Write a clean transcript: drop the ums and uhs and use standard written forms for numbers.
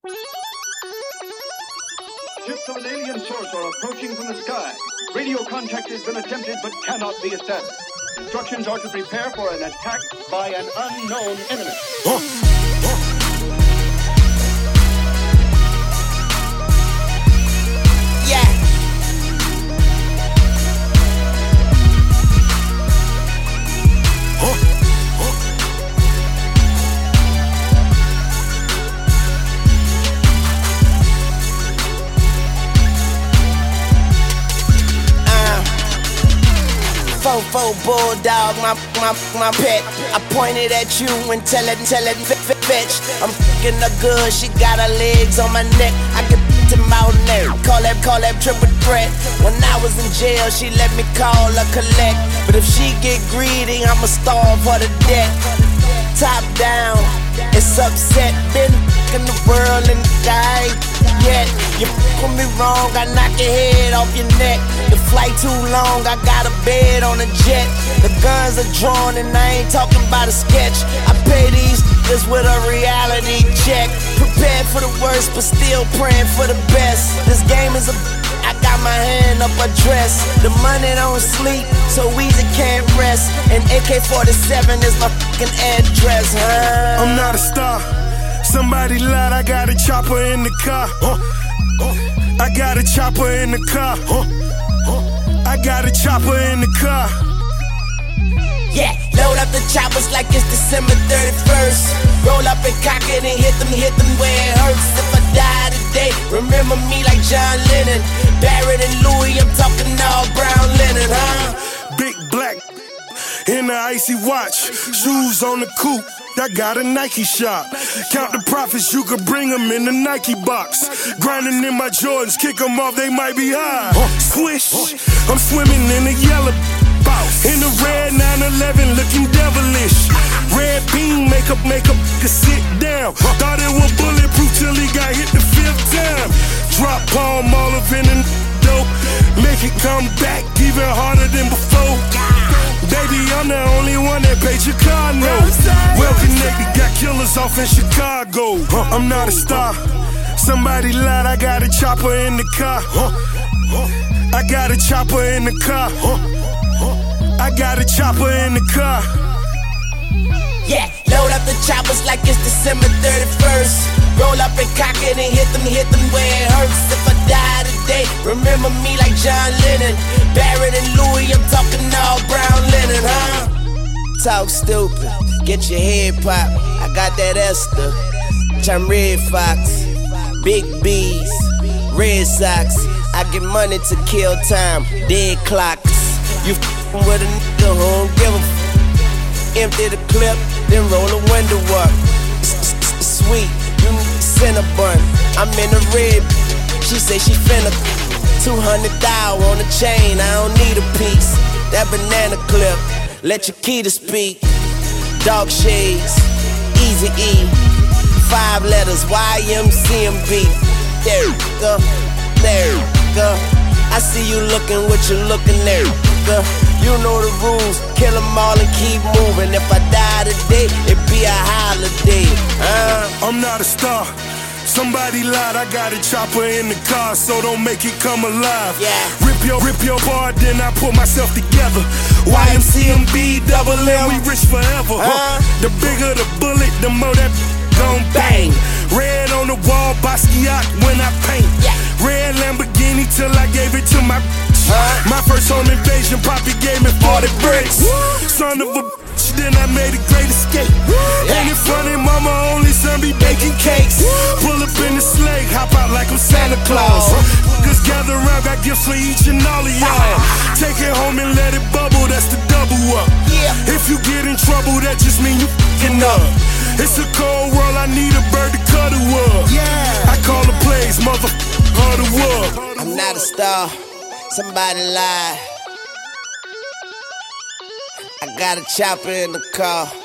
Ships of an alien source are approaching from the sky. Radio contact has been attempted but cannot be established. Instructions are to prepare for an attack by an unknown enemy. Fofo bulldog, my pet. I pointed at you and tell it fetch. I'm fucking her good, she got her legs on my neck. I can to mouth neck, call that triple threat. When I was in jail, she let me call her collect. But if she get greedy, I'ma starve her to death. Top down, it's upset. Been in the world and I ain't yet. You fuck with me wrong, I knock your head off your neck. The flight too long, I got a bed on a jet. The guns are drawn and I ain't talking about a sketch. I pay these niggas with a reality check. Prepared for the worst, but still praying for the best. This game is I got my hand up a dress. The money don't sleep, so Weezy can't rest. And AK-47 is my fucking address, huh? I'm not a star. Somebody lied, I got a chopper in the car. I got a chopper in the car. I got a chopper in the car. Yeah, load up the choppers like it's December 31st. Roll up and cock it and hit them where it hurts. If I die today, remember me like John Lennon. Barrett and Louis, I'm talking all brown linen, huh? Big black in the icy watch, shoes on the coupe. I got a Nike shop. Count the profits, you could bring them in the Nike box. Grinding in my Jordans, kick them off, they might be high. Swish, I'm swimming in the yellow box. In the red 911, looking devilish. Red beam, make up, to sit down. Thought it was bulletproof till he got hit the 5th time. Drop palm all up in the dope. Make it come back even harder than before. Baby, I'm the only one that paid your car note. Well connected, got killers off in Chicago. I'm not a star. Somebody lied, I got a chopper in the car. I got a chopper in the car. I got a chopper in the car. Yeah, load up the choppers like it's December 31st. Roll up and cock it and hit them where it hurts. If I die today, remember me like John Lennon. Barrett and Louis, I'm talking all brown linen, huh? Talk stupid, get your head popped. I got that Esther, I'm Red Fox. Big B's, Red Sox. I get money to kill time, dead clocks. You f***ing with a nigga who don't give a f***. Empty the clip, then roll the window up. Sweet, you Cinnabon. I'm in the red, she say she finna 200,000 on the chain, I don't need a piece. That banana clip, let your key to speak. Dog shades, Easy E. 5 letters, YMCMB. There you go, there you go. I see you looking what you looking there, go. You know the rules, kill them all and keep moving. If I die today, it be a holiday. I'm not a star. Somebody lied, I got a chopper in the car, so don't make it come alive. Yeah. Rip your part, then I put myself together. YMCMB, double M, we rich forever. The bigger the bullet, the more that gon' bang. Red on the wall, Basquiat when I paint. Yeah. Red Lamborghini till I gave it to my My first home invasion, Poppy gave me 40 bricks. Son of a bitch, then I made a great escape. Ain't it funny, mama only son be baking cakes. Pull up in the sleigh, hop out like I'm Santa Claus. Just gather around, got gifts for each and all of y'all. Take it home and let it bubble, that's the double up. If you get in trouble, that just mean you f***ing up. It's a cold world, I need a bird to cuddle up. I call the plays, motherfucker, up. I'm not a star, somebody lied. I got a chopper in the car.